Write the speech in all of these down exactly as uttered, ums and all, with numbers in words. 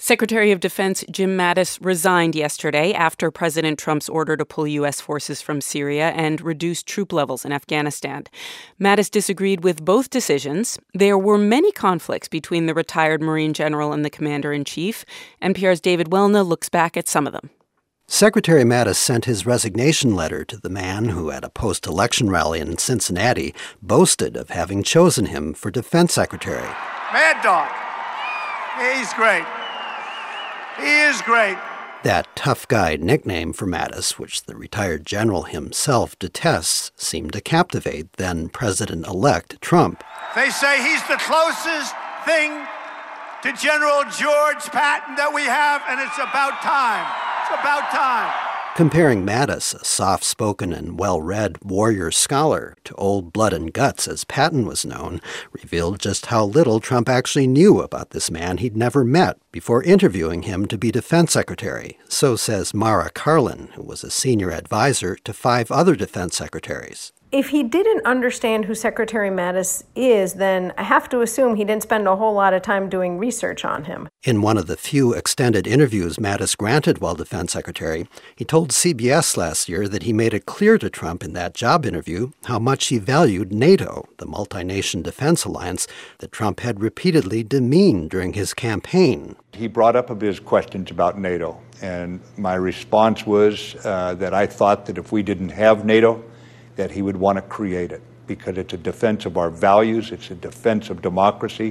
Secretary of Defense Jim Mattis resigned yesterday after President Trump's order to pull U S forces from Syria and reduce troop levels in Afghanistan. Mattis disagreed with both decisions. There were many conflicts between the retired Marine general and the commander-in-chief. N P R's David Welna looks back at some of them. Secretary Mattis sent his resignation letter to the man who, at a post-election rally in Cincinnati, boasted of having chosen him for defense secretary. Mad Dog. He's great. He is great. That tough guy nickname for Mattis, which the retired general himself detests, seemed to captivate then President-elect Trump. They say he's the closest thing to General George Patton that we have, and it's about time. It's about time. Comparing Mattis, a soft-spoken and well-read warrior scholar, to Old Blood and Guts, as Patton was known, revealed just how little Trump actually knew about this man he'd never met before interviewing him to be defense secretary. So says Mara Karlin, who was a senior advisor to five other defense secretaries. If he didn't understand who Secretary Mattis is, then I have to assume he didn't spend a whole lot of time doing research on him. In one of the few extended interviews Mattis granted while defense secretary, he told C B S last year that he made it clear to Trump in that job interview how much he valued NATO, the multi-nation defense alliance that Trump had repeatedly demeaned during his campaign. He brought up his questions about NATO, and my response was uh, that I thought that if we didn't have NATO, that he would want to create it because it's a defense of our values, it's a defense of democracy.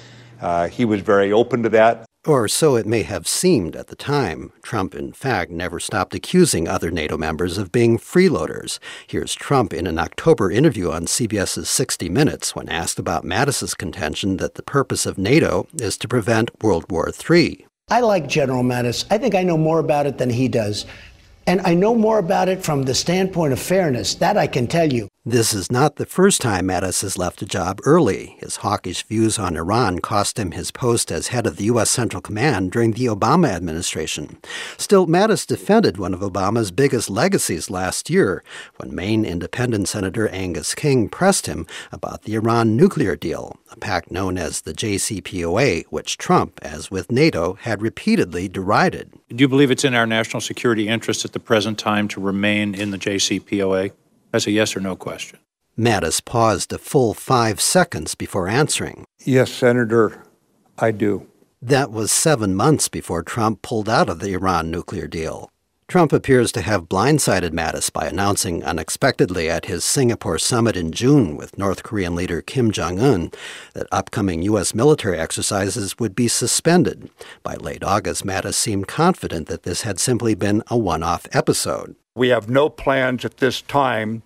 Uh, he was very open to that. Or so it may have seemed at the time. Trump, in fact, never stopped accusing other NATO members of being freeloaders. Here's Trump in an October interview on CBS's sixty minutes when asked about Mattis's contention that the purpose of NATO is to prevent World War Three. I like General Mattis. I think I know more about it than he does. And I know more about it from the standpoint of fairness. That I can tell you. This is not the first time Mattis has left a job early. His hawkish views on Iran cost him his post as head of the U S Central Command during the Obama administration. Still, Mattis defended one of Obama's biggest legacies last year when Maine Independent Senator Angus King pressed him about the Iran nuclear deal, a pact known as the J C P O A, which Trump, as with NATO, had repeatedly derided. Do you believe it's in our national security interest at the present time to remain in the J C P O A? That's a yes or no question. Mattis paused a full five seconds before answering. Yes, Senator, I do. That was seven months before Trump pulled out of the Iran nuclear deal. Trump appears to have blindsided Mattis by announcing unexpectedly at his Singapore summit in June with North Korean leader Kim Jong-un that upcoming U S military exercises would be suspended. By late August, Mattis seemed confident that this had simply been a one-off episode. We have no plans at this time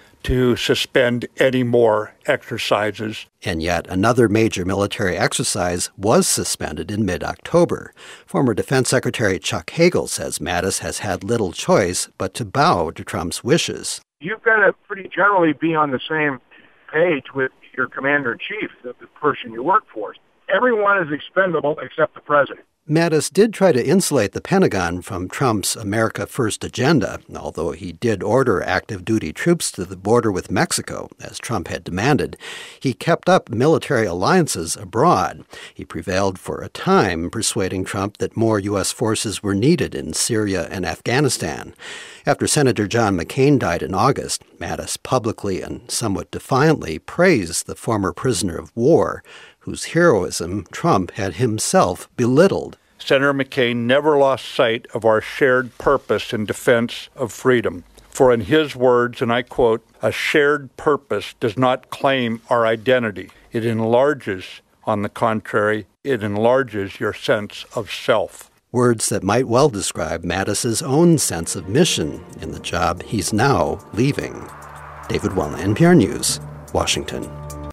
to suspend any more exercises. And yet another major military exercise was suspended in mid-October. Former Defense Secretary Chuck Hagel says Mattis has had little choice but to bow to Trump's wishes. You've got to pretty generally be on the same page with your commander-in-chief, the, the person you work for. Everyone is expendable except the president. Mattis did try to insulate the Pentagon from Trump's America First agenda, although he did order active-duty troops to the border with Mexico, as Trump had demanded. He kept up military alliances abroad. He prevailed for a time, persuading Trump that more U S forces were needed in Syria and Afghanistan. After Senator John McCain died in August, Mattis publicly and somewhat defiantly praised the former prisoner of war, whose heroism Trump had himself belittled. Senator McCain never lost sight of our shared purpose in defense of freedom. For in his words, and I quote, "A shared purpose does not claim our identity. It enlarges, on the contrary, it enlarges your sense of self." Words that might well describe Mattis's own sense of mission in the job he's now leaving. David Welna, N P R News, Washington.